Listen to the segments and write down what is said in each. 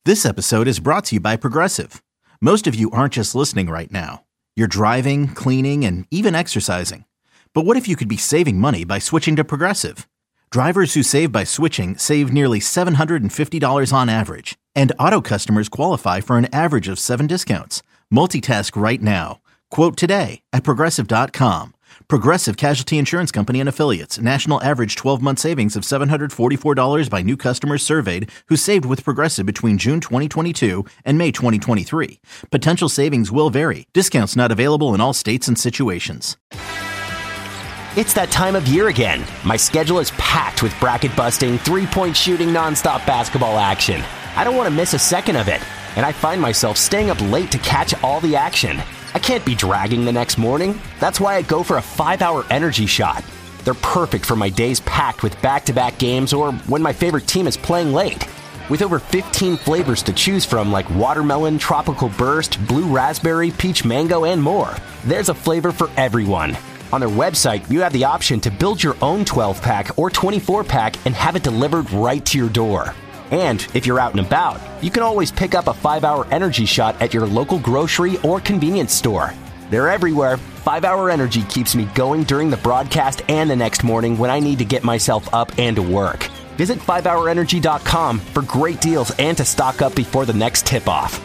This episode is brought to you by Progressive. Most of you aren't just listening right now. You're driving, cleaning, and even exercising. But what if you could be saving money by switching to Progressive? Drivers who save by switching save nearly $750 on average. And auto customers qualify for an average of 7 discounts. Multitask right now. Quote today at Progressive.com. Progressive Casualty Insurance Company and Affiliates. National average 12-month savings of $744 by new customers surveyed who saved with Progressive between June 2022 and May 2023. Potential savings will vary. Discounts not available in all states and situations. It's that time of year again. My schedule is packed with bracket-busting, three-point shooting, nonstop basketball action. I don't want to miss a second of it, and I find myself staying up late to catch all the action. I can't be dragging the next morning. That's why I go for a 5-hour energy shot. They're perfect for my days packed with back-to-back games or when my favorite team is playing late. With over 15 flavors to choose from like watermelon, tropical burst, blue raspberry, peach mango, and more, there's a flavor for everyone. On their website, you have the option to build your own 12-pack or 24-pack and have it delivered right to your door. And if you're out and about, you can always pick up a 5-hour energy shot at your local grocery or convenience store. They're everywhere. 5-hour energy keeps me going during the broadcast and the next morning when I need to get myself up and to work. Visit 5hourenergy.com for great deals and to stock up before the next tip-off.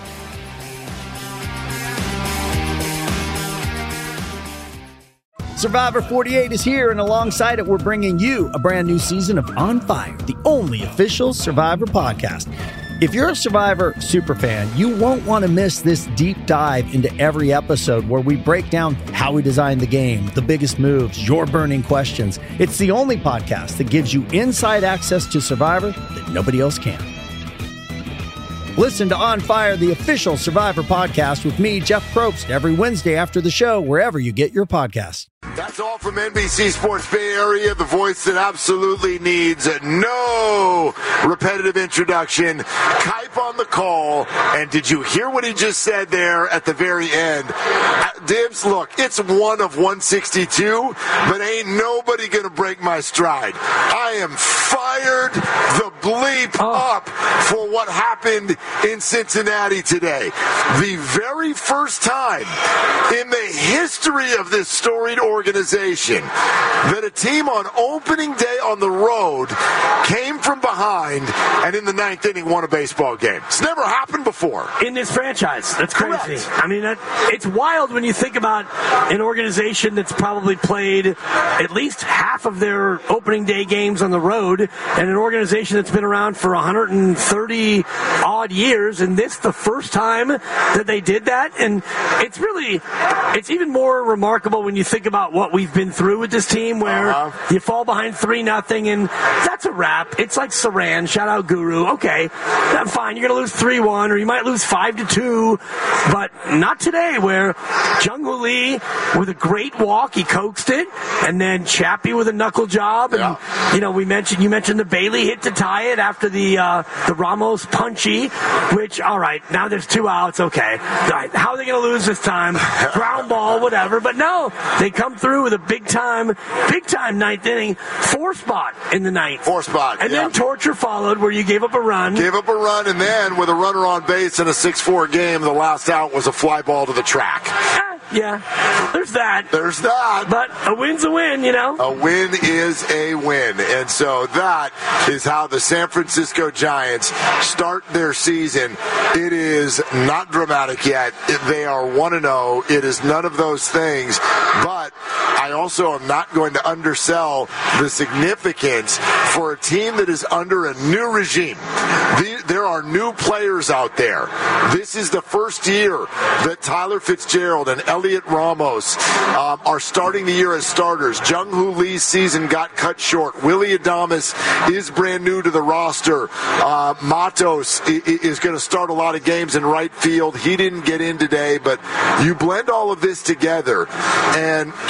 Survivor 48 is here, and alongside it, we're bringing you a brand new season of On Fire, the only official Survivor podcast. If you're a Survivor superfan, you won't want to miss this deep dive into every episode where we break down how we designed the game, the biggest moves, your burning questions. It's the only podcast that gives you inside access to Survivor that nobody else can. Listen to On Fire, the official Survivor podcast with me, Jeff Probst, every Wednesday after the show, wherever you get your podcasts. That's all from NBC Sports Bay Area, the voice that absolutely needs no repetitive introduction. Kipe on the call, and did you hear what he just said there at the very end? Dibs, look, it's 1 of 162, but ain't nobody gonna break my stride. I am fired the bleep up for what happened in Cincinnati today. The very first time in the history of this storied organization that a team on opening day on the road came from behind and in the 9th inning won a baseball game. It's never happened before. In this franchise. That's crazy. Correct. I mean, it's wild when you think about an organization that's probably played at least half of their opening day games on the road and an organization that's been around for 130 odd years, and this the first time that they did that. And it's even more remarkable when you think about what we've been through with this team, where you fall behind 3-0 and that's a wrap. It's like Saran, shout out Guru. Okay, fine, you're gonna lose 3-1 or you might lose 5-2, but not today, where Jung-Hoo Lee with a great walk, he coaxed it, and then Chappie with a knuckle job, and you mentioned the Bailey hit to tie it after the Ramos punchy, which, all right, now there's 2 outs, okay. All right, how are they going to lose this time? Ground ball, whatever. But no, they come through with a big time 9th inning, 4 spot in the 9th. 4 spot, and then torture followed where you gave up a run. And then with a runner on base in a 6-4 game, the last out was a fly ball to the track. Yeah, there's that. But a win's a win, you know? A win is a win. And so that is how the San Francisco Giants start their season. It is not dramatic yet. They are 1-0. It is none of those things. But I also am not going to undersell the significance for a team that is under a new regime. There are new players out there. This is the first year that Tyler Fitzgerald and Elliot Ramos are starting the year as starters. Jung-Hoo Lee's season got cut short. Willy Adames is brand new to the roster. Matos is going to start a lot of games in right field. He didn't get in today, but you blend all of this together, and like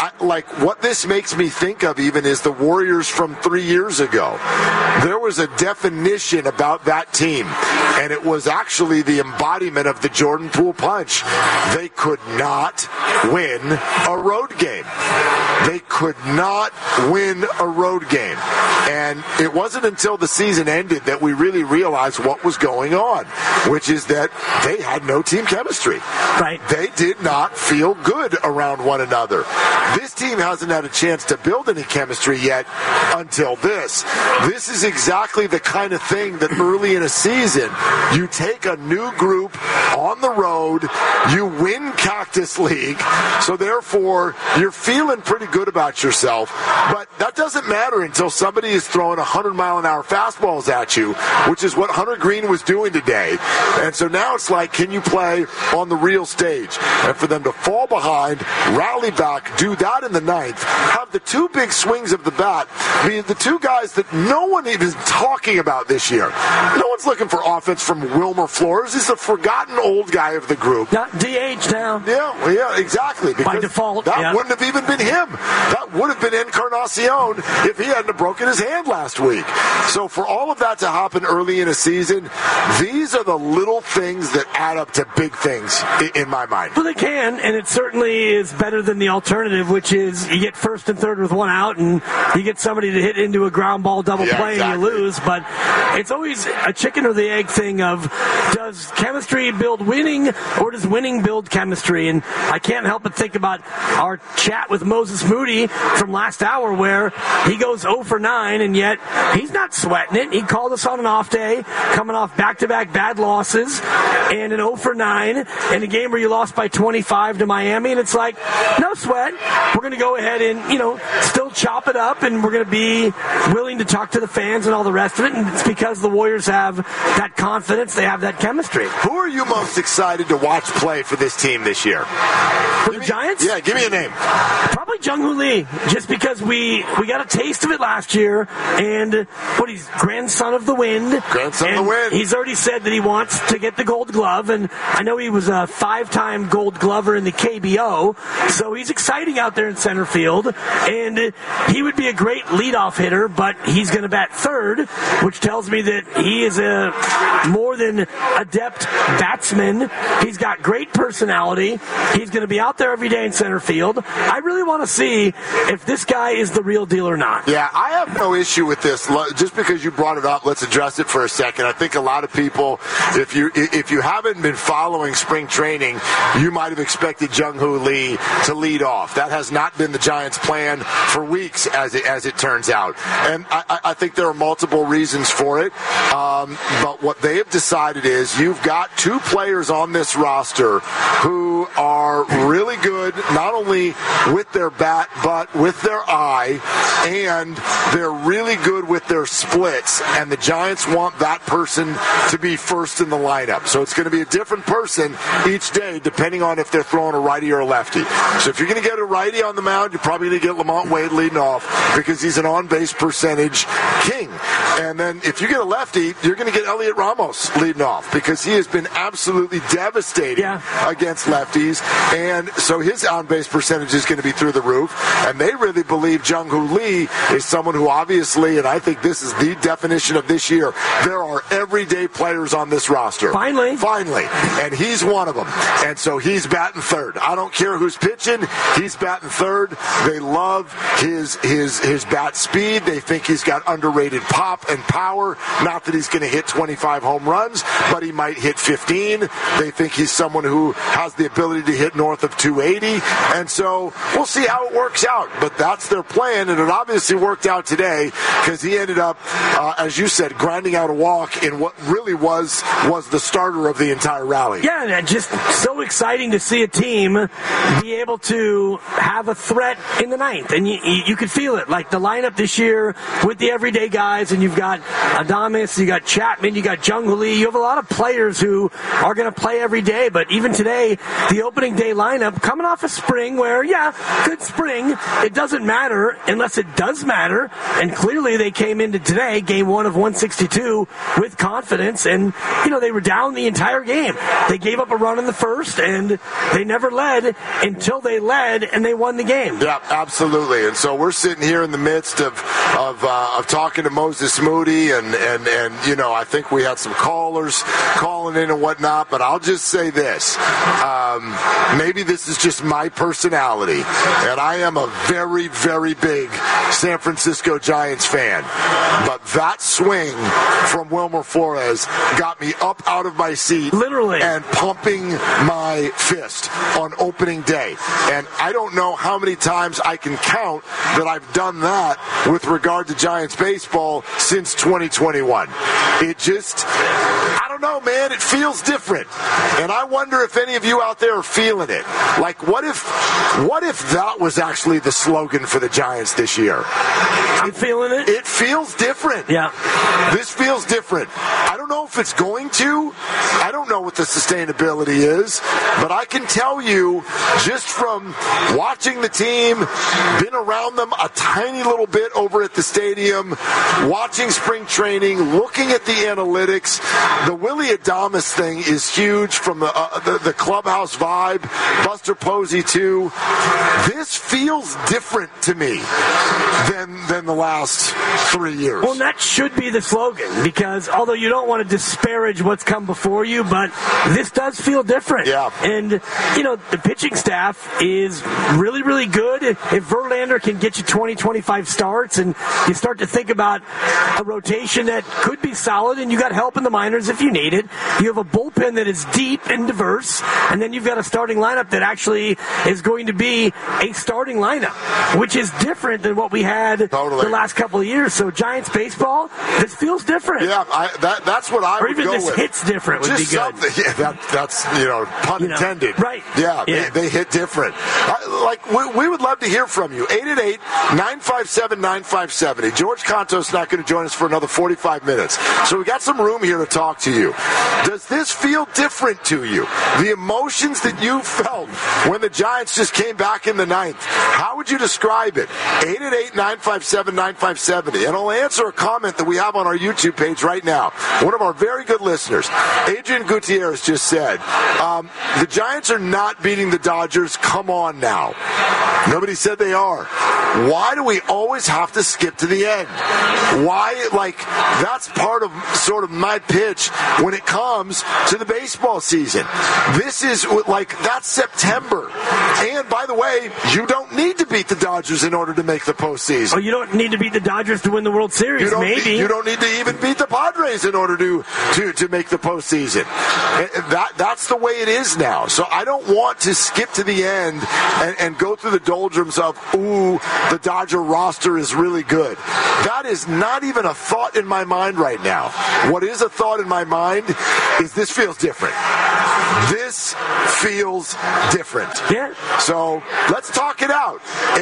what this makes me think of even is the Warriors from 3 years ago. There was a definition about that team, and it was actually the embodiment of the Jordan Poole punch. They could not win a road game. They could not win a road game. And it wasn't until the season ended that we really realized what was going on, which is that they had no team chemistry. Right. They did not feel good around one another. This team hasn't had a chance to build any chemistry yet until this. This is exactly the kind of thing that early in a season, you take a new group on the road, you win Cactus League, so therefore you're feeling pretty good about yourself. But that doesn't matter until somebody is throwing 100-mile-an-hour fastballs at you, which is what Hunter Green was doing today. And so now it's like, can you play on the real stage? And for them to fall behind, rally back, do that in the ninth, have the two big swings of the bat be the two guys that no one even is talking about this year. No one's looking for offense from Wilmer Flores. He's the forgotten old guy of the group. Not DH now. Yeah, exactly. Because by default, that wouldn't have even been him. That would have been Encarnacion if he hadn't broken his hand last week. So for all of that to happen early in a season, these are the little things that add up to big things in my mind. Well, they can, and it certainly is better than the alternative, which is you get first and third with one out, and you get somebody to hit into a ground ball double play, exactly, and you lose. But it's always a chicken or the egg thing of, does chemistry build winning, or does winning build chemistry? And I can't help but think about our chat with Moses Moody from last hour, where he goes 0 for 9, and yet he's not sweating it. He called us on an off day, coming off back-to-back bad losses, and an 0 for 9 in a game where you lost by 25 to Miami, and it's like, no sweat. We're going to go ahead and, still chop it up, and we're going to be willing to talk to the fans and all the rest of it, and it's because the Warriors have that confidence, they have that chemistry. Who are you most excited to watch play for this team this year? For the Giants? Yeah, give me a name. Probably Jung-Hoo Lee, just because we got a taste of it last year, and he's grandson of the wind. Grandson of the wind. He's already said that he wants to get the Gold Glove, and I know he was a 5-time Gold Glover in the KBO, so he's exciting out there in center field, and he would be a great leadoff hitter, but he's going to bat third, which tells me that he is a more than adept batsman. He's got great personality. He's going to be out there every day in center field. I really want to see if this guy is the real deal or not. Yeah, I have no issue with this. Just because you brought it up, let's address it for a second. I think a lot of people, if you haven't been following spring training, you might have expected Jung-Hoo Lee to lead off. That has not been the Giants' plan for weeks, as it turns out. And I think there are multiple reasons for it. But what they have decided is you've got two players on this roster who are really good, not only with their bat, but with their eye, and they're really good with their splits, and the Giants want that person to be first in the lineup. So it's going to be a different person each day, depending on if they're throwing a righty or a lefty. So if you're going to get a righty on the mound, you're probably going to get Lamont Wade leading off because he's an on-base percentage king. And then if you get a lefty, you're going to get Elliot Ramos leading off because he has been absolutely devastating against lefties. And so his on-base percentage is going to be through the roof. And they really believe Jung-Hoo Lee is someone who obviously, and I think this is the definition of this year, there are everyday players on this roster. Finally. And he's one of them. And so he's batting third. I don't care who's pitching. He's batting third. They love his bat speed. They think he's got underrated pop and power. Not that he's going to hit 25 home runs, but he might hit 15. They think he's someone who has the ability to hit north of 280. And so we'll see how it works out. But that's their plan, and it obviously worked out today because he ended up, as you said, grinding out a walk in what really was the starter of the entire rally. Yeah, just so exciting to see a team be able to have a threat in the ninth. And you could feel it. Like the lineup this year with the everyday guys, and you've got Adames, you got Chapman, you got Jung-Hoo Lee. You have a lot of players who are going to play every day. But even today, the opening day lineup coming off a spring where, good spring. It doesn't matter unless it does matter. And clearly they came into today, game 1 of 162, with confidence. And, they were down the entire game. They gave up a run in the first, and they never led until they led, and they won the game. game. Yeah, absolutely. And so we're sitting here in the midst of talking to Moses Moody, and I think we had some callers calling in and whatnot. But I'll just say this: maybe this is just my personality, and I am a very, very big San Francisco Giants fan. But that swing from Wilmer Flores got me up out of my seat, literally, and pumping my fist on opening day. And I don't know how many times I can count that I've done that with regard to Giants baseball since 2021. It just, I don't know, man. It feels different. And I wonder if any of you out there are feeling it. Like, what if that was actually the slogan for the Giants this year? I'm feeling it. It feels different. Yeah. This feels different. I don't know if it's going to. I don't know what the sustainability is. But I can tell you, just from watching the team, been around them a tiny little bit over at the stadium, watching spring training, looking at the analytics, the Willie Adames thing is huge from the clubhouse vibe, Buster Posey too. This feels different to me than the last 3 years. Well, that should be the slogan, because although you don't want to disparage what's come before you, but this does feel different. Yeah. And, the pitching staff is really, really good. If Verlander can get you 20, 25 starts, and you start to think about a rotation that could be solid, and you got help in the minors if you need it. You have a bullpen that is deep and diverse, and then you've got a starting lineup that actually is going to be a starting lineup, which is different than what we had the last couple of years. So Giants baseball, this feels different. Yeah, that's what I would go with. Or even this hits different would just be good. Yeah, that's pun intended. Right. Yeah, yeah. They hit different. We would love to hear from you. 888-957-9570. George Contos not going to join us for another 45 minutes. So we got some room here to talk to you. Does this feel different to you? The emotions that you felt when the Giants just came back in the ninth, how would you describe it? 888-957-9570. And I'll answer a comment that we have on our YouTube page right now. One of our very good listeners, Adrian Gutierrez, just said, the Giants are not beating the Dodgers. Come on now. Nobody said they are. Why do we always have to skip to the end? Why? That's part of sort of my pitch when it comes to the baseball season. This is that's September. And by the way, you don't need to beat the Dodgers in order to make the postseason. Oh, you don't need to beat the Dodgers to win the World Series, you don't need to even beat the Padres in order to make the postseason. That's the way it is now. So I don't want to skip to the end and go through the doldrums of, the Dodger roster is really good. That is not even a thought in my mind right now. What is a thought in my mind is this feels different. This feels different. Yeah. So let's talk it out.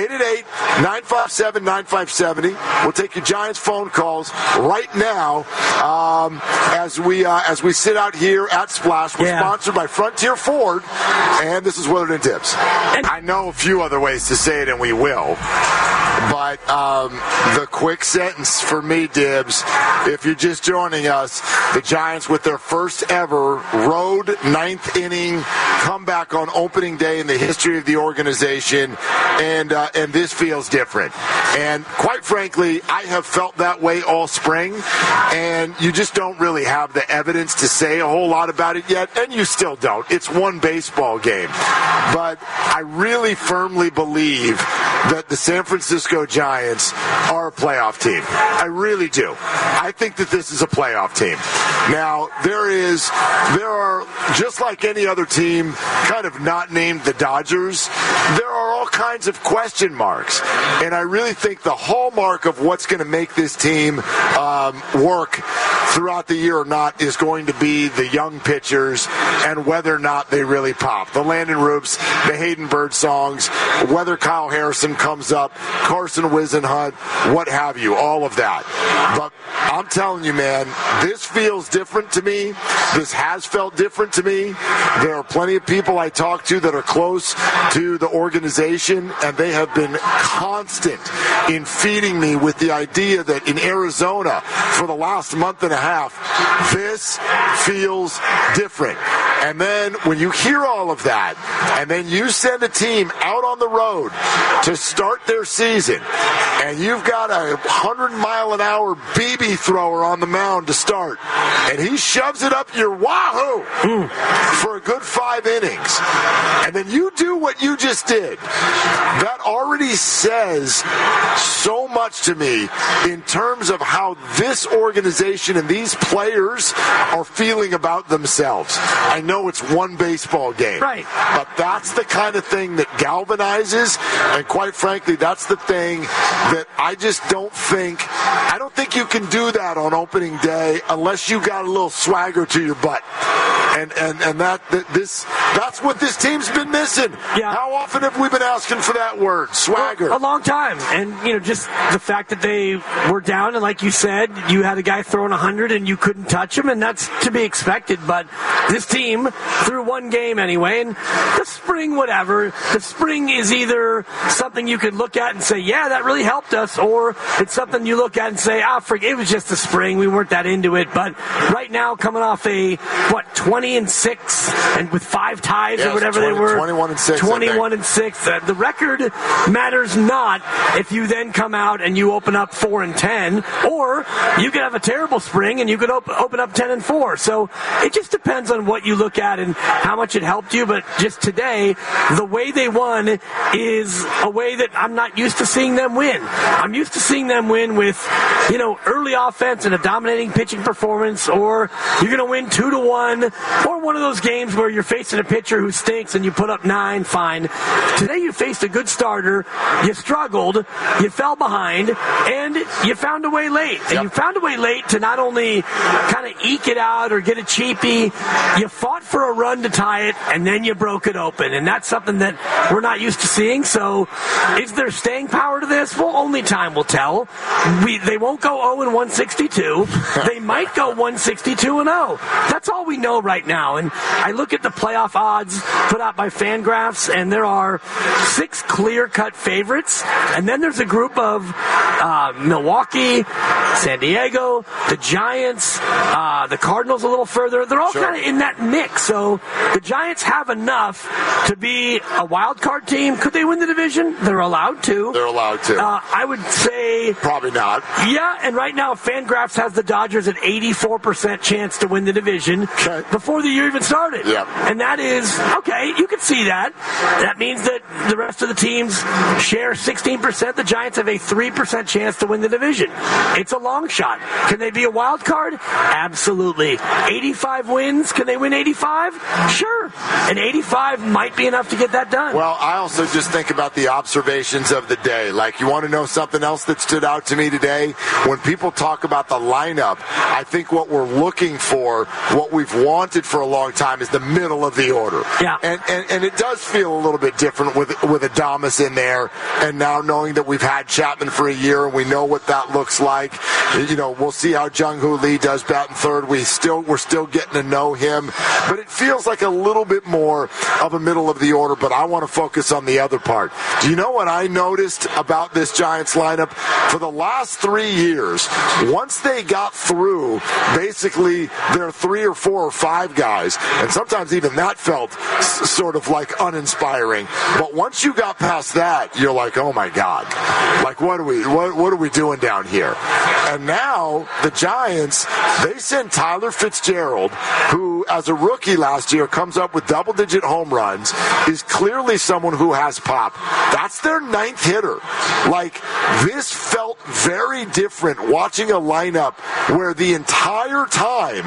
888-957-9570. We'll take your Giants phone calls right now as we sit out here at Splash. We're sponsored by Frontier Ford, and this is Willard and Tibbs. I know a few other ways to say it, and we will. But the quick sentence for me, Dibbs, if you're just joining us, the Giants with their first ever road ninth inning comeback on opening day in the history of the organization, and this feels different. And quite frankly, I have felt that way all spring, and you just don't really have the evidence to say a whole lot about it yet, and you still don't. It's one baseball game. But I really firmly believe that the San Francisco Giants are a playoff team. I really do. I think that this is a playoff team. Now, there are, just like any other team, kind of not named the Dodgers, there are all kinds of question marks. And I really think the hallmark of what's going to make this team work throughout the year or not is going to be the young pitchers and whether or not they really pop. The Landon Roops, the Hayden Bird songs, whether Kyle Harrison comes up, Carson Whisenhunt, what have you, all of that. But I'm telling you, man, this feels different to me. This has felt different to me. There are plenty of people I talk to that are close to the organization, and they have been constant in feeding me with the idea that in Arizona for the last month and a half, this feels different. And then when you hear all of that, and then you send a team out on the road to start their season, and you've got a 100-mile-an-hour BB thrower on the mound to start, and he shoves it up your wahoo for a good 5 innings, and then you do what you just did, that already says so much to me in terms of how this organization and these players are feeling about themselves. I know it's one baseball game, right, but that's the kind of thing that galvanizes, and quite frankly, that's the thing that I don't think you can do that on opening day unless you got a little swagger to your butt. And that's what this team's been missing. Yeah. How often have we been asking for that word, swagger? A long time. And, just the fact that they were down, and like you said, you had a guy throwing 100 and you couldn't touch him, and that's to be expected. But this team, through one game anyway, and the spring, whatever, the spring is either something you could look at and say, yeah, that really helped us, or it's something you look at and say, it was just the spring, we weren't that into it. But right now, coming off 20-6 and with 5 ties or whatever they were, 21-6. 21-6. The record matters not if you then come out and you open up 4-10, or you could have a terrible spring and you could open up 10-4. So it just depends on what you look at and how much it helped you. But just today, the way they won is a way that I'm not used to seeing them win. I'm used to seeing them win with, early offense and a dominating pitching performance, or you're going to win 2-1, or one of those games where you're facing a pitcher who stinks and you put up 9, fine. Today you faced a good starter, you struggled, you fell behind, and you found a way late. And you found a way late to not only kind of eke it out or get a cheapie, you fought for a run to tie it, and then you broke it open. And that's something that we're not used to seeing. So is there staying power to this? Well, only time will tell. They won't go 0-162. They might go 162-0. That's all we know right now. And I look at the playoff odds put out by Fangraphs, and there are 6 clear-cut favorites. And then there's a group of Milwaukee, San Diego, the Giants, the Cardinals a little further. They're all kind of in that mix. So the Giants have enough to be a wild card team. Could they win the division? They're allowed to. They're allowed to. I would say probably not. Yeah, and right now Fangraphs has the Dodgers at 84% chance to win the division before the year even started. Yep. And that is, okay, you can see that. That means that the rest of the teams share 16%. The Giants have a 3% chance to win the division. It's a long shot. Can they be a wild card? Absolutely. 85 wins. Can they win 85? Sure. And 85 might be enough to get that done. Well, I also just think about the observations of the day. Like, you want to know something else that stood out to me today? When people talk about the lineup, I think what we're looking for, what we've wanted for a long time, is the middle of the order. Yeah. And it does feel a little bit different with Adames in there, and now knowing that we've had Chapman for a year and we know what that looks like. We'll see how Jung-Hoo Lee does batting third. We're still getting to know him, but it feels like a little bit more of a middle of the order. But I want to focus on the other part. Do you know what I noticed about this Giants lineup? For the last 3 years, once they got through basically their 3 or 4 or 5 guys, and sometimes even that felt sort of like uninspiring. But once you got past that, you're like, oh my God, like what are we doing down here? And now the Giants, they send Tyler Fitzgerald, who as a rookie last year comes up with double-digit home runs, is clearly someone who has pop. That's their 9th hitter. Like, this felt very different watching a lineup where the entire time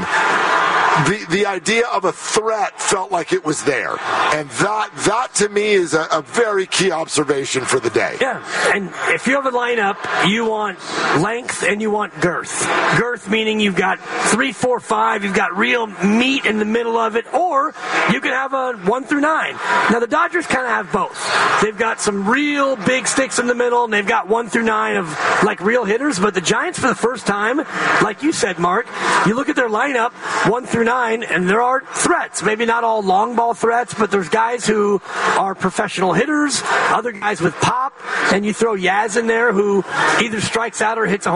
the idea of a threat felt like it was there. And that to me is a very key observation for the day. Yeah, and if you have a lineup, you want length and you want girth. Girth meaning you've got 3, 4, 5, you've got real meat in the middle of it, or you can have a 1 through 9. Now the Dodgers kind of have both. They've got some real big sticks in the middle, and they've got 1 through 9 of like real hitters, but the Giants for the first time, like you said, Mark, you look at their lineup, 1 through 9, and there are threats. Maybe not all long ball threats, but there's guys who are professional hitters, other guys with pop, and you throw Yaz in there who either strikes out or hits a home run.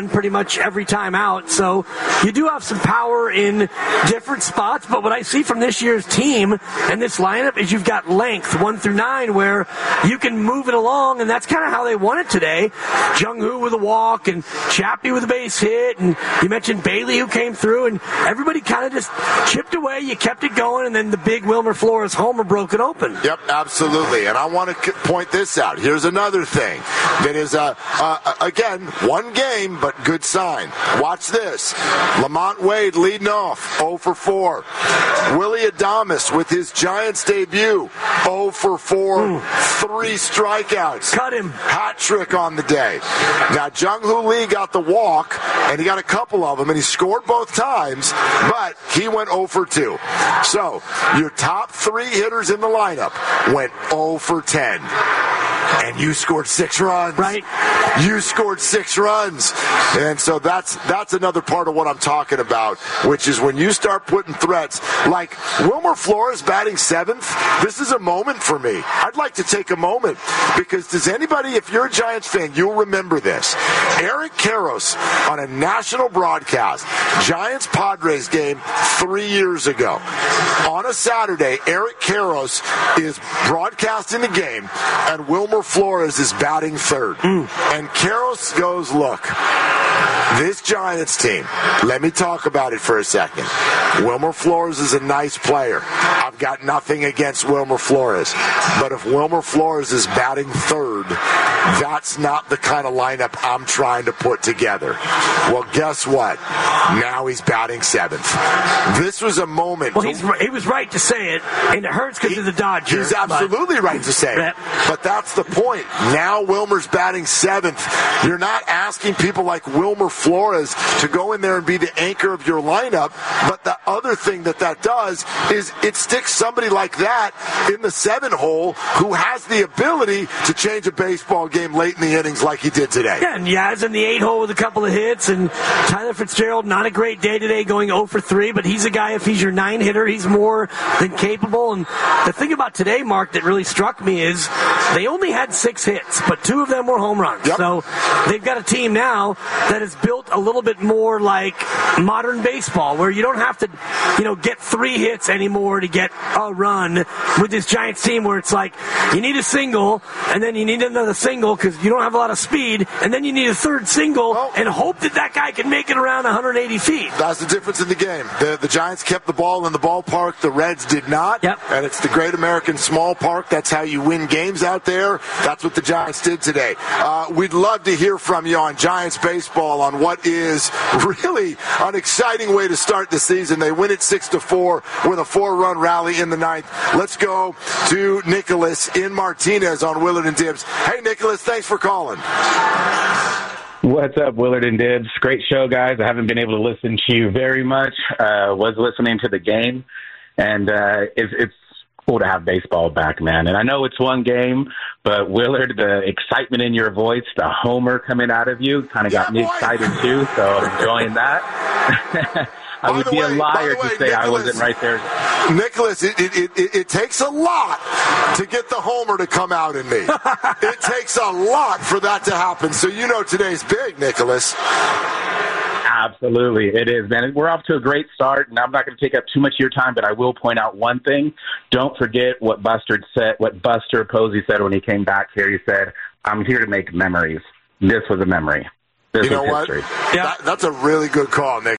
run pretty much every time out. So you do have some power in different spots, but what I see from this year's team and this lineup is you've got length 1 through 9 where you can move it along, and that's kind of how they won it today. Jung-Hoo with a walk and Chappie with a base hit, and you mentioned Bailey who came through, and everybody kind of just chipped away. You kept it going, and then the big Wilmer Flores homer broke it open. Yep, absolutely. And I want to point this out. Here's another thing that is, again, one game, but good sign. Watch this. Lamont Wade leading off, 0 for 4. Willy Adames with his Giants debut, 0 for 4, 3 strikeouts. Cut him. Hat trick on the day. Now, Jung-Hoo Lee got the walk, and he got a couple of them, and he scored both times, but he went 0 for 2. So, your top 3 hitters in the lineup went 0 for 10. And you scored 6 runs. Right. You scored 6 runs. And so that's another part of what I'm talking about, which is when you start putting threats, like Wilmer Flores batting 7th, this is a moment for me. I'd like to take a moment, because does anybody, if you're a Giants fan, you'll remember this. Eric Karros on a national broadcast, Giants-Padres game 3 years ago. On a Saturday, Eric Karros is broadcasting the game, and Wilmer Flores is batting 3rd. And Karros goes, look, this Giants team, let me talk about it for a second. Wilmer Flores is a nice player. I've got nothing against Wilmer Flores. But if Wilmer Flores is batting 3rd, that's not the kind of lineup I'm trying to put together. Well, guess what? Now he's batting 7th. This was a moment. Well, he was right to say it, and it hurts because of the Dodgers. He's absolutely right to say it. But that's the point. Now Wilmer's batting 7th. You're not asking people like Wilmer Flores to go in there and be the anchor of your lineup, but the other thing that does is it sticks somebody like that in the 7 hole who has the ability to change a baseball game late in the innings like he did today. Yeah, and Yaz in the 8 hole with a couple of hits, and Tyler Fitzgerald, not a great day today, going 0 for 3, but he's a guy, if he's your 9 hitter, he's more than capable. And the thing about today, Mark, that really struck me is they only had 6 hits, but 2 of them were home runs. Yep. So they've got a team now that is built a little bit more like modern baseball, where you don't have to, get 3 hits anymore to get a run with this Giants team, where it's like you need a single, and then you need another single because you don't have a lot of speed, and then you need a 3rd single and hope that guy can make it around 180 feet. That's the difference in the game. The Giants kept the ball in the ballpark. The Reds did not. Yep. And it's the Great American Small Park. That's how you win games out there. That's what the Giants did today. We'd love to hear from you on Giants baseball, on what is really an exciting way to start the season. They win it 6-4 with a 4-run rally in the 9th. Let's go to Nicholas in Martinez on Willard and Dibs. Hey, Nicholas, thanks for calling. What's up, Willard and Dibs? Great show, guys. I haven't been able to listen to you very much. Was listening to the game, and it's cool to have baseball back, man. And I know it's one game, but Willard, the excitement in your voice, the homer coming out of you kind of got me excited too, so I'm enjoying that. I would be a liar to say Nicholas, I wasn't right there. Nicholas, it takes a lot to get the homer to come out in me. It takes a lot for that to happen. So today's big, Nicholas. Absolutely, it is, man. We're off to a great start, and I'm not going to take up too much of your time, but I will point out one thing. Don't forget what Buster Posey said when he came back here. He said, "I'm here to make memories." This was a memory. This was history. What? Yeah. That's a really good call, Nick.